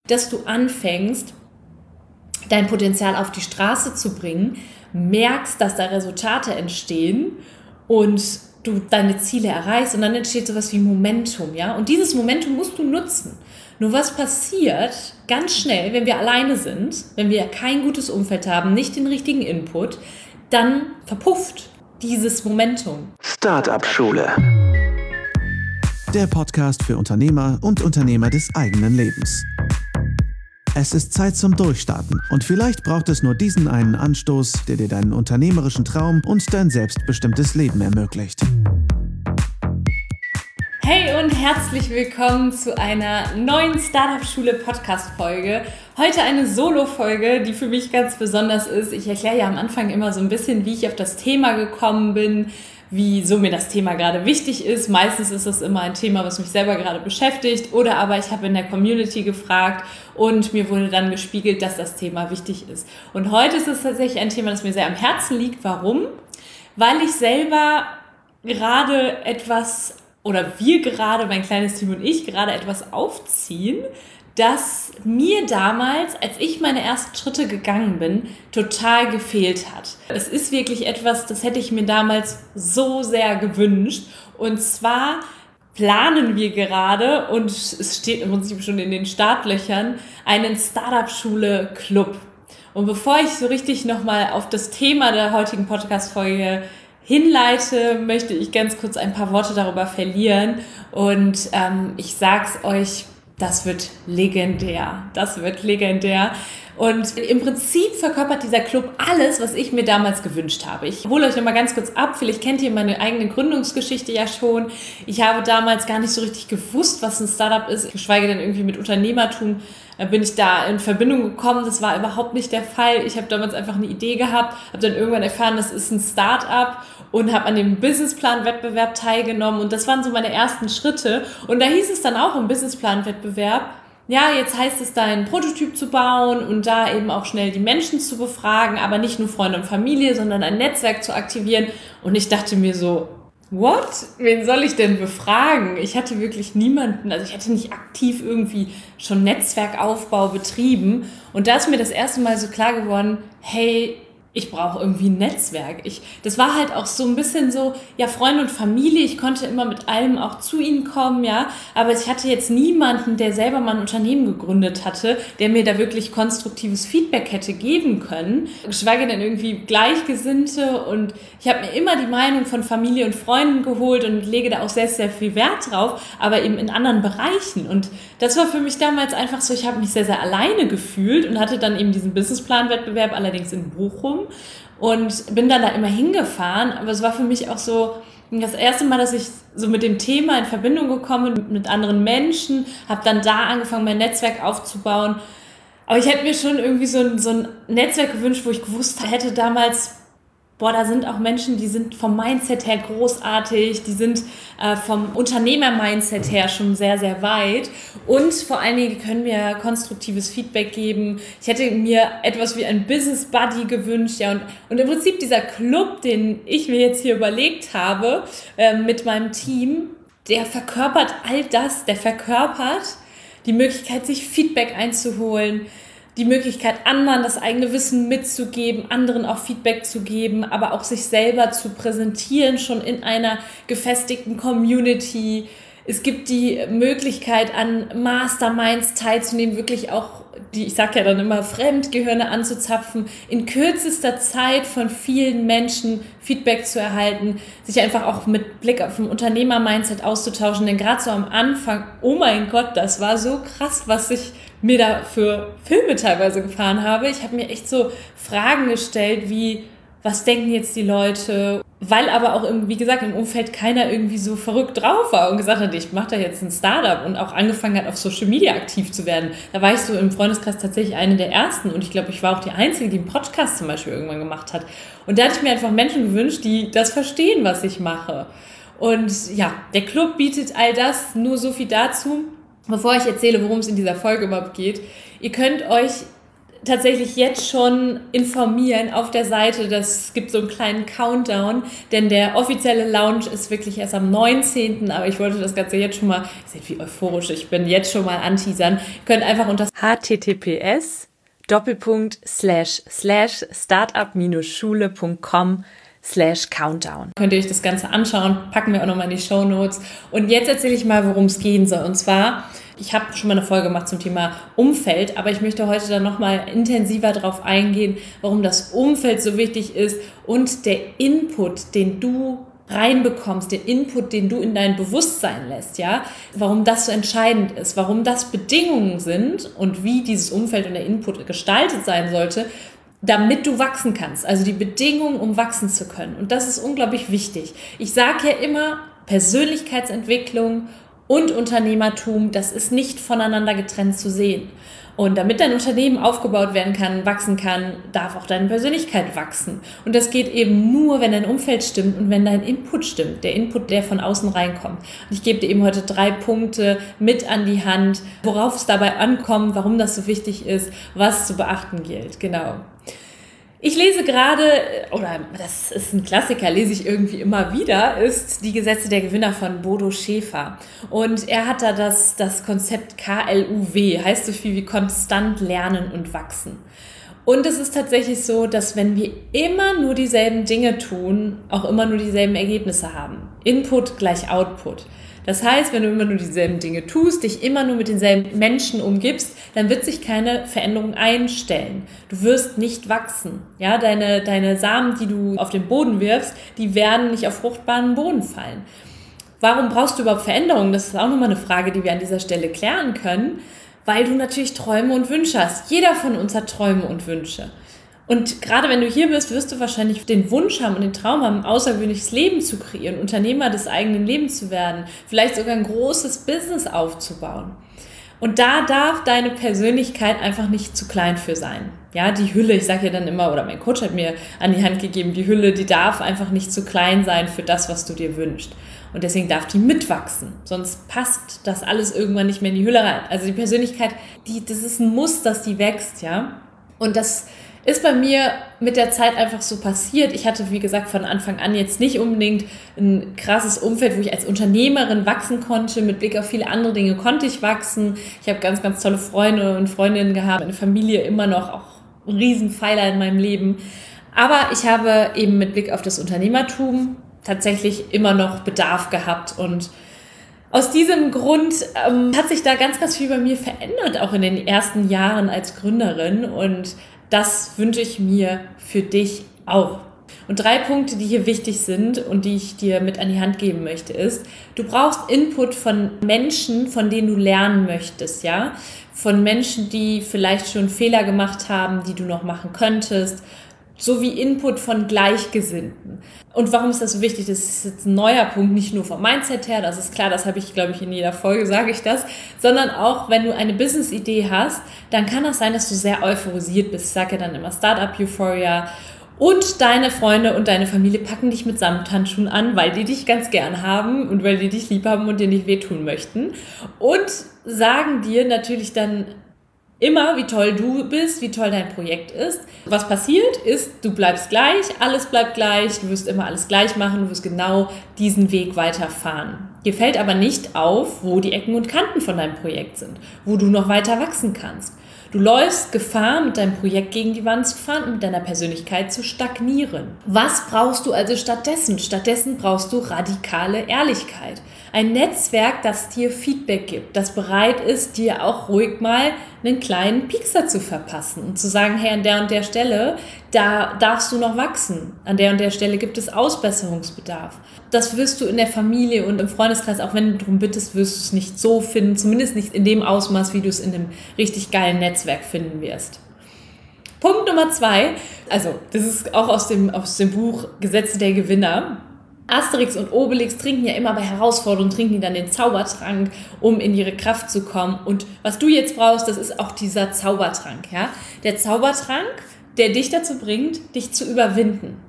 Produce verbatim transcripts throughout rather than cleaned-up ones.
dass du anfängst, dein Potenzial auf die Straße zu bringen, merkst, dass da Resultate entstehen und du deine Ziele erreichst und dann entsteht sowas wie Momentum, ja? Und dieses Momentum musst du nutzen. Nur was passiert ganz schnell, wenn wir alleine sind, wenn wir kein gutes Umfeld haben, nicht den richtigen Input, dann verpufft dieses Momentum. Startup-Schule. Der Podcast für Unternehmer und Unternehmer des eigenen Lebens. Es ist Zeit zum Durchstarten und vielleicht braucht es nur diesen einen Anstoß, der dir deinen unternehmerischen Traum und dein selbstbestimmtes Leben ermöglicht. Hey und herzlich willkommen zu einer neuen Startup-Schule-Podcast-Folge. Heute eine Solo-Folge, die für mich ganz besonders ist. Ich erkläre ja am Anfang immer so ein bisschen, wie ich auf das Thema gekommen bin, wieso mir das Thema gerade wichtig ist. Meistens ist das immer ein Thema, was mich selber gerade beschäftigt, oder aber ich habe in der Community gefragt und mir wurde dann gespiegelt, dass das Thema wichtig ist. Und heute ist es tatsächlich ein Thema, das mir sehr am Herzen liegt. Warum? Weil ich selber gerade etwas, oder wir gerade, mein kleines Team und ich, gerade etwas aufziehen, das mir damals, als ich meine ersten Schritte gegangen bin, total gefehlt hat. Es ist wirklich etwas, das hätte ich mir damals so sehr gewünscht. Und zwar planen wir gerade, und es steht im Prinzip schon in den Startlöchern, einen Startup-Schule-Club. Und bevor ich so richtig nochmal auf das Thema der heutigen Podcast-Folge hinleite, möchte ich ganz kurz ein paar Worte darüber verlieren. Und ähm, ich sag's euch, das wird legendär. Das wird legendär. Und im Prinzip verkörpert dieser Club alles, was ich mir damals gewünscht habe. Ich hole euch nochmal ganz kurz ab. Vielleicht kennt ihr meine eigene Gründungsgeschichte ja schon. Ich habe damals gar nicht so richtig gewusst, was ein Startup ist. Geschweige denn irgendwie mit Unternehmertum bin ich da in Verbindung gekommen. Das war überhaupt nicht der Fall. Ich habe damals einfach eine Idee gehabt, habe dann irgendwann erfahren, das ist ein Startup und habe an dem Businessplan-Wettbewerb teilgenommen. Und das waren so meine ersten Schritte. Und da hieß es dann auch im Businessplan-Wettbewerb, ja, jetzt heißt es da einen Prototyp zu bauen und da eben auch schnell die Menschen zu befragen, aber nicht nur Freunde und Familie, sondern ein Netzwerk zu aktivieren. Und ich dachte mir so, what? Wen soll ich denn befragen? Ich hatte wirklich niemanden, also ich hatte nicht aktiv irgendwie schon Netzwerkaufbau betrieben. Und da ist mir das erste Mal so klar geworden, hey, ich brauche irgendwie ein Netzwerk. Ich, das war halt auch so ein bisschen so, ja, Freunde und Familie, ich konnte immer mit allem auch zu ihnen kommen, ja, aber ich hatte jetzt niemanden, der selber mal ein Unternehmen gegründet hatte, der mir da wirklich konstruktives Feedback hätte geben können, geschweige denn irgendwie Gleichgesinnte, und ich habe mir immer die Meinung von Familie und Freunden geholt und lege da auch sehr, sehr viel Wert drauf, aber eben in anderen Bereichen, und das war für mich damals einfach so, ich habe mich sehr, sehr alleine gefühlt und hatte dann eben diesen Businessplan-Wettbewerb, allerdings in Bochum, und bin dann da immer hingefahren, aber es war für mich auch so das erste Mal, dass ich so mit dem Thema in Verbindung gekommen bin, mit anderen Menschen, habe dann da angefangen, mein Netzwerk aufzubauen. Aber ich hätte mir schon irgendwie so ein, so ein Netzwerk gewünscht, wo ich gewusst hätte damals, boah, da sind auch Menschen, die sind vom Mindset her großartig, die sind äh, vom Unternehmer-Mindset her schon sehr, sehr weit, und vor allen Dingen können mir konstruktives Feedback geben. Ich hätte mir etwas wie ein Business Buddy gewünscht, ja, und, und im Prinzip dieser Club, den ich mir jetzt hier überlegt habe, äh, mit meinem Team, der verkörpert all das, der verkörpert die Möglichkeit, sich Feedback einzuholen, die Möglichkeit, anderen das eigene Wissen mitzugeben, anderen auch Feedback zu geben, aber auch sich selber zu präsentieren, schon in einer gefestigten Community. Es gibt die Möglichkeit, an Masterminds teilzunehmen, wirklich auch die, ich sage ja dann immer, Fremdgehirne anzuzapfen, in kürzester Zeit von vielen Menschen Feedback zu erhalten, sich einfach auch mit Blick auf ein Unternehmer-Mindset auszutauschen, denn gerade so am Anfang, oh mein Gott, das war so krass, was ich mir da für Filme teilweise gefahren habe. Ich habe mir echt so Fragen gestellt, wie, was denken jetzt die Leute? Weil aber auch, im, wie gesagt, im Umfeld keiner irgendwie so verrückt drauf war und gesagt hat, ich mache da jetzt ein Startup, und auch angefangen hat, auf Social Media aktiv zu werden. Da war ich so im Freundeskreis tatsächlich eine der ersten, und ich glaube, ich war auch die Einzige, die einen Podcast zum Beispiel irgendwann gemacht hat. Und da hatte ich mir einfach Menschen gewünscht, die das verstehen, was ich mache. Und ja, der Club bietet all das, nur so viel dazu. Bevor ich erzähle, worum es in dieser Folge überhaupt geht, ihr könnt euch tatsächlich jetzt schon informieren auf der Seite. Das gibt so einen kleinen Countdown, denn der offizielle Launch ist wirklich erst am neunzehnten Aber ich wollte das Ganze jetzt schon mal, ihr seht, wie euphorisch ich bin, jetzt schon mal anteasern. Ihr könnt einfach unter https Doppelpunkt slash slash startup-schule.com slash countdown. Könnt ihr euch das Ganze anschauen, packen wir auch nochmal in die Shownotes. Und jetzt erzähle ich mal, worum es gehen soll. Und zwar, ich habe schon mal eine Folge gemacht zum Thema Umfeld, aber ich möchte heute dann nochmal intensiver darauf eingehen, warum das Umfeld so wichtig ist und der Input, den du reinbekommst, den Input, den du in dein Bewusstsein lässt, ja, warum das so entscheidend ist, warum das Bedingungen sind und wie dieses Umfeld und der Input gestaltet sein sollte, damit du wachsen kannst, also die Bedingungen, um wachsen zu können. Und das ist unglaublich wichtig. Ich sage ja immer, Persönlichkeitsentwicklung und Unternehmertum, das ist nicht voneinander getrennt zu sehen. Und damit dein Unternehmen aufgebaut werden kann, wachsen kann, darf auch deine Persönlichkeit wachsen. Und das geht eben nur, wenn dein Umfeld stimmt und wenn dein Input stimmt, der Input, der von außen reinkommt. Und ich gebe dir eben heute drei Punkte mit an die Hand, worauf es dabei ankommt, warum das so wichtig ist, was zu beachten gilt. Genau. Ich lese gerade, oder das ist ein Klassiker, lese ich irgendwie immer wieder, ist Die Gesetze der Gewinner von Bodo Schäfer. Und er hat da das, das Konzept K L U W, heißt so viel wie konstant lernen und wachsen. Und es ist tatsächlich so, dass wenn wir immer nur dieselben Dinge tun, auch immer nur dieselben Ergebnisse haben. Input gleich Output. Das heißt, wenn du immer nur dieselben Dinge tust, dich immer nur mit denselben Menschen umgibst, dann wird sich keine Veränderung einstellen. Du wirst nicht wachsen. Ja, deine, deine Samen, die du auf den Boden wirfst, die werden nicht auf fruchtbaren Boden fallen. Warum brauchst du überhaupt Veränderungen? Das ist auch nochmal eine Frage, die wir an dieser Stelle klären können, weil du natürlich Träume und Wünsche hast. Jeder von uns hat Träume und Wünsche. Und gerade wenn du hier bist, wirst du wahrscheinlich den Wunsch haben und den Traum haben, ein außergewöhnliches Leben zu kreieren, Unternehmer des eigenen Lebens zu werden, vielleicht sogar ein großes Business aufzubauen. Und da darf deine Persönlichkeit einfach nicht zu klein für sein. Ja, die Hülle, ich sage ja dann immer, oder mein Coach hat mir an die Hand gegeben, die Hülle, die darf einfach nicht zu klein sein für das, was du dir wünschst. Und deswegen darf die mitwachsen, sonst passt das alles irgendwann nicht mehr in die Hülle rein. Also die Persönlichkeit, die, das ist ein Muss, dass die wächst, ja. Und das ist bei mir mit der Zeit einfach so passiert. Ich hatte, wie gesagt, von Anfang an jetzt nicht unbedingt ein krasses Umfeld, wo ich als Unternehmerin wachsen konnte. Mit Blick auf viele andere Dinge konnte ich wachsen. Ich habe ganz, ganz tolle Freunde und Freundinnen gehabt. Meine Familie immer noch, auch ein Riesenpfeiler in meinem Leben. Aber ich habe eben mit Blick auf das Unternehmertum tatsächlich immer noch Bedarf gehabt. Und aus diesem Grund ähm, hat sich da ganz, ganz viel bei mir verändert, auch in den ersten Jahren als Gründerin. Und das wünsche ich mir für dich auch. Und drei Punkte, die hier wichtig sind und die ich dir mit an die Hand geben möchte, ist, du brauchst Input von Menschen, von denen du lernen möchtest, ja? Von Menschen, die vielleicht schon Fehler gemacht haben, die du noch machen könntest, sowie Input von Gleichgesinnten. Und warum ist das so wichtig? Das ist jetzt ein neuer Punkt, nicht nur vom Mindset her, das ist klar, das habe ich, glaube ich, in jeder Folge sage ich das, sondern auch, wenn du eine Business-Idee hast, dann kann das sein, dass du sehr euphorisiert bist. Ich sage ja dann immer Startup-Euphoria. Und deine Freunde und deine Familie packen dich mit Samthandschuhen an, weil die dich ganz gern haben und weil die dich lieb haben und dir nicht wehtun möchten. Und sagen dir natürlich dann immer, wie toll du bist, wie toll dein Projekt ist. Was passiert ist, du bleibst gleich, alles bleibt gleich, du wirst immer alles gleich machen, du wirst genau diesen Weg weiterfahren. Dir fällt aber nicht auf, wo die Ecken und Kanten von deinem Projekt sind, wo du noch weiter wachsen kannst. Du läufst Gefahr, mit deinem Projekt gegen die Wand zu fahren und mit deiner Persönlichkeit zu stagnieren. Was brauchst du also stattdessen? Stattdessen brauchst du radikale Ehrlichkeit. Ein Netzwerk, das dir Feedback gibt, das bereit ist, dir auch ruhig mal einen kleinen Piekser zu verpassen und zu sagen, hey, an der und der Stelle, da darfst du noch wachsen. An der und der Stelle gibt es Ausbesserungsbedarf. Das wirst du in der Familie und im Freundeskreis, auch wenn du darum bittest, wirst du es nicht so finden, zumindest nicht in dem Ausmaß, wie du es in einem richtig geilen Netzwerk finden wirst. Punkt Nummer zwei, also das ist auch aus dem, aus dem Buch Gesetze der Gewinner. Asterix und Obelix trinken ja immer bei Herausforderungen, trinken die dann den Zaubertrank, um in ihre Kraft zu kommen. Und was du jetzt brauchst, das ist auch dieser Zaubertrank. Ja? Der Zaubertrank, der dich dazu bringt, dich zu überwinden.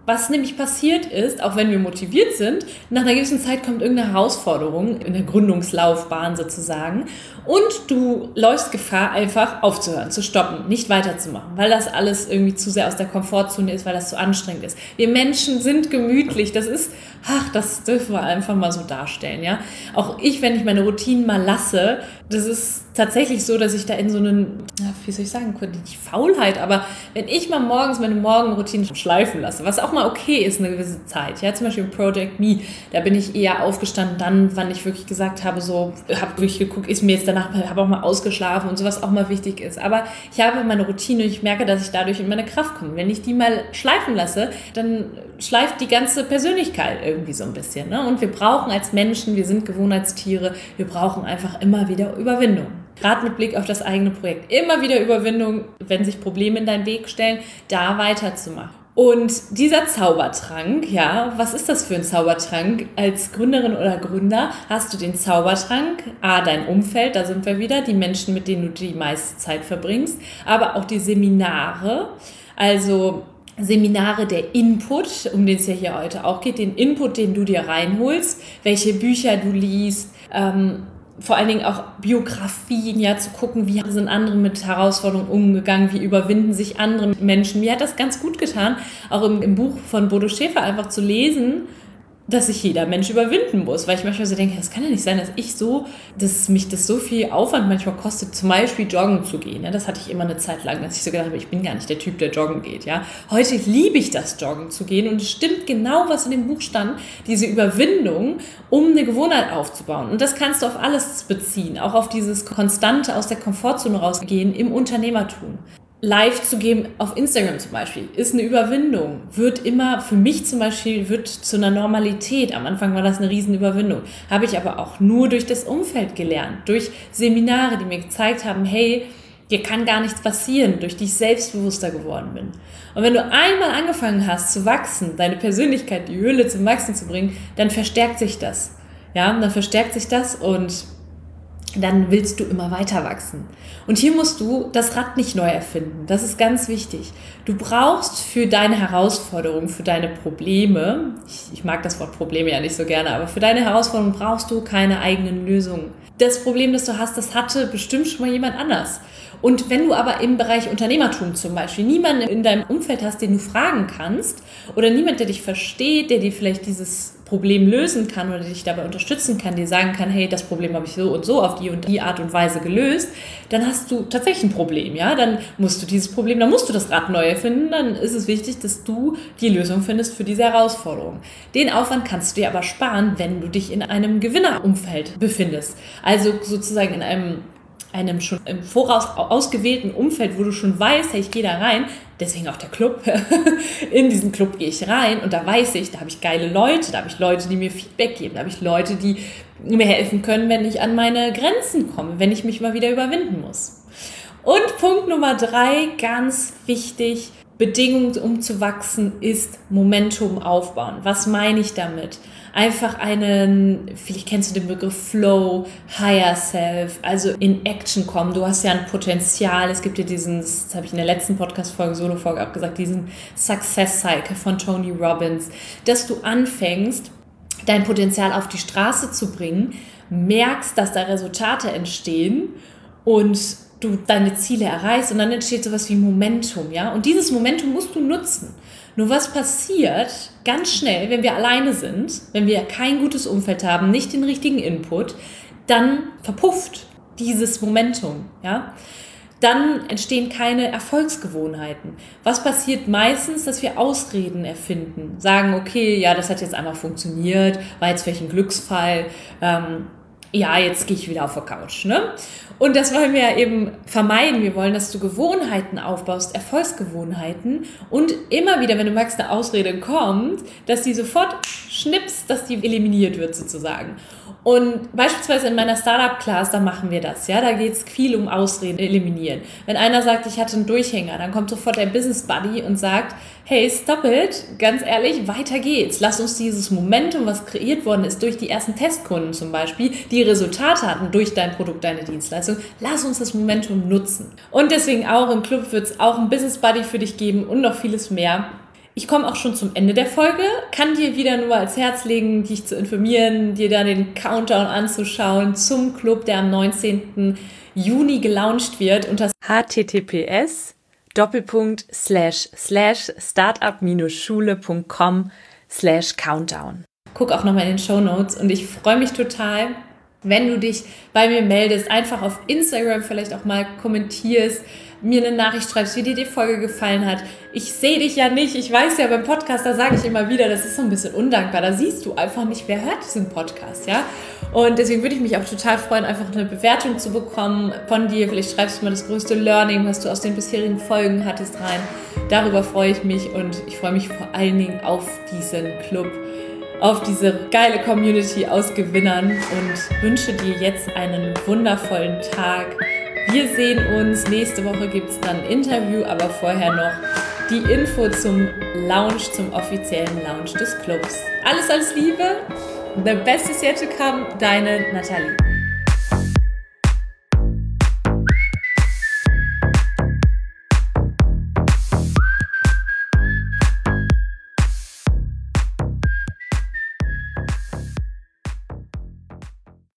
Was nämlich passiert ist, auch wenn wir motiviert sind, nach einer gewissen Zeit kommt irgendeine Herausforderung in der Gründungslaufbahn sozusagen und du läufst Gefahr, einfach aufzuhören, zu stoppen, nicht weiterzumachen, weil das alles irgendwie zu sehr aus der Komfortzone ist, weil das zu anstrengend ist. Wir Menschen sind gemütlich, das ist, ach, das dürfen wir einfach mal so darstellen, ja. Auch ich, wenn ich meine Routinen mal lasse, das ist tatsächlich so, dass ich da in so einen, wie soll ich sagen, nicht Faulheit, aber wenn ich mal morgens meine Morgenroutine schleifen lasse, was auch mal okay ist eine gewisse Zeit, ja, zum Beispiel Project Me, da bin ich eher aufgestanden dann, wann ich wirklich gesagt habe, so, habe wirklich geguckt, ist mir jetzt danach, habe auch mal ausgeschlafen und sowas auch mal wichtig ist, aber ich habe meine Routine und ich merke, dass ich dadurch in meine Kraft komme. Wenn ich die mal schleifen lasse, dann schleift die ganze Persönlichkeit irgendwie so ein bisschen, ne? Und wir brauchen als Menschen, wir sind Gewohnheitstiere, wir brauchen einfach immer wieder Überwindung. Gerade mit Blick auf das eigene Projekt. Immer wieder Überwindung, wenn sich Probleme in deinen Weg stellen, da weiterzumachen. Und dieser Zaubertrank, ja, was ist das für ein Zaubertrank? Als Gründerin oder Gründer hast du den Zaubertrank, A, dein Umfeld, da sind wir wieder, die Menschen, mit denen du die meiste Zeit verbringst, aber auch die Seminare, also Seminare, der Input, um den es ja hier heute auch geht, den Input, den du dir reinholst, welche Bücher du liest, ähm, vor allen Dingen auch Biografien, ja, zu gucken, wie sind andere mit Herausforderungen umgegangen, wie überwinden sich andere Menschen. Mir hat das ganz gut getan, auch im, im Buch von Bodo Schäfer einfach zu lesen, dass sich jeder Mensch überwinden muss, weil ich manchmal so denke, das kann ja nicht sein, dass ich so, dass mich das so viel Aufwand manchmal kostet, zum Beispiel joggen zu gehen. Ja, das hatte ich immer eine Zeit lang, dass ich so gedacht habe, ich bin gar nicht der Typ, der joggen geht. Ja, heute liebe ich das, joggen zu gehen und es stimmt genau, was in dem Buch stand, diese Überwindung, um eine Gewohnheit aufzubauen. Und das kannst du auf alles beziehen, auch auf dieses konstante aus der Komfortzone rausgehen im Unternehmertum. Live zu geben auf Instagram zum Beispiel ist eine Überwindung, wird immer, für mich zum Beispiel, wird zu einer Normalität. Am Anfang war das eine Riesenüberwindung. Habe ich aber auch nur durch das Umfeld gelernt, durch Seminare, die mir gezeigt haben, hey, dir kann gar nichts passieren, durch die ich selbstbewusster geworden bin. Und wenn du einmal angefangen hast zu wachsen, deine Persönlichkeit, die Hülle zum Wachsen zu bringen, dann verstärkt sich das. Ja, dann verstärkt sich das und dann willst du immer weiter wachsen. Und hier musst du das Rad nicht neu erfinden. Das ist ganz wichtig. Du brauchst für deine Herausforderungen, für deine Probleme, ich, ich mag das Wort Probleme ja nicht so gerne, aber für deine Herausforderungen brauchst du keine eigenen Lösungen. Das Problem, das du hast, das hatte bestimmt schon mal jemand anders. Und wenn du aber im Bereich Unternehmertum zum Beispiel niemanden in deinem Umfeld hast, den du fragen kannst oder niemand, der dich versteht, der dir vielleicht dieses Problem lösen kann oder dich dabei unterstützen kann, dir sagen kann, hey, das Problem habe ich so und so auf die und die Art und Weise gelöst, dann hast du tatsächlich ein Problem, ja, dann musst du dieses Problem, dann musst du das Rad neu erfinden, dann ist es wichtig, dass du die Lösung findest für diese Herausforderung. Den Aufwand kannst du dir aber sparen, wenn du dich in einem Gewinnerumfeld befindest, also sozusagen in einem einem schon im Voraus ausgewählten Umfeld, wo du schon weißt, hey, ich gehe da rein, deswegen auch der Club, in diesen Club gehe ich rein und da weiß ich, da habe ich geile Leute, da habe ich Leute, die mir Feedback geben, da habe ich Leute, die mir helfen können, wenn ich an meine Grenzen komme, wenn ich mich mal wieder überwinden muss. Und Punkt Nummer drei, ganz wichtig, Bedingung, um zu wachsen, ist Momentum aufbauen. Was meine ich damit? Einfach einen, vielleicht kennst du den Begriff Flow, Higher Self, also in Action kommen. Du hast ja ein Potenzial. Es gibt ja diesen, das habe ich in der letzten Podcast-Folge, Solo-Folge auch gesagt, diesen Success Cycle von Tony Robbins, dass du anfängst, dein Potenzial auf die Straße zu bringen, merkst, dass da Resultate entstehen und du deine Ziele erreichst und dann entsteht sowas wie Momentum, ja? Und dieses Momentum musst du nutzen. Nur was passiert ganz schnell, wenn wir alleine sind, wenn wir kein gutes Umfeld haben, nicht den richtigen Input, dann verpufft dieses Momentum, ja? Dann entstehen keine Erfolgsgewohnheiten. Was passiert meistens, dass wir Ausreden erfinden, sagen, okay, ja, das hat jetzt einmal funktioniert, war jetzt vielleicht ein Glücksfall, ähm, ja, jetzt gehe ich wieder auf der Couch, ne? Und das wollen wir ja eben vermeiden. Wir wollen, dass du Gewohnheiten aufbaust, Erfolgsgewohnheiten und immer wieder, wenn du merkst, eine Ausrede kommt, dass die sofort schnippst, dass die eliminiert wird sozusagen. Und beispielsweise in meiner Startup-Class, da machen wir das, ja, da geht es viel um Ausreden eliminieren. Wenn einer sagt, ich hatte einen Durchhänger, dann kommt sofort der Business Buddy und sagt, hey, stop it, ganz ehrlich, weiter geht's. Lass uns dieses Momentum, was kreiert worden ist durch die ersten Testkunden zum Beispiel, die Resultate hatten durch dein Produkt, deine Dienstleistung, lass uns das Momentum nutzen. Und deswegen auch im Club wird es auch einen Business Buddy für dich geben und noch vieles mehr. Ich komme auch schon zum Ende der Folge, kann dir wieder nur ans Herz legen, dich zu informieren, dir dann den Countdown anzuschauen zum Club, der am neunzehnten Juni gelauncht wird unter https Doppelpunkt slash slash startup-schule.com slash countdown. Guck auch nochmal in den Shownotes und ich freue mich total, wenn du dich bei mir meldest, einfach auf Instagram vielleicht auch mal kommentierst, mir eine Nachricht schreibst, wie dir die Folge gefallen hat. Ich sehe dich ja nicht, ich weiß ja beim Podcast, da sage ich immer wieder, das ist so ein bisschen undankbar, da siehst du einfach nicht, wer hört diesen Podcast, ja? Und deswegen würde ich mich auch total freuen, einfach eine Bewertung zu bekommen von dir. Vielleicht schreibst du mal das größte Learning, was du aus den bisherigen Folgen hattest, rein. Darüber freue ich mich und ich freue mich vor allen Dingen auf diesen Club, auf diese geile Community aus Gewinnern und wünsche dir jetzt einen wundervollen Tag. Wir sehen uns. Nächste Woche gibt es dann ein Interview, aber vorher noch die Info zum Launch, zum offiziellen Launch des Clubs. Alles, alles Liebe. The best is yet to come. Deine Nathalie.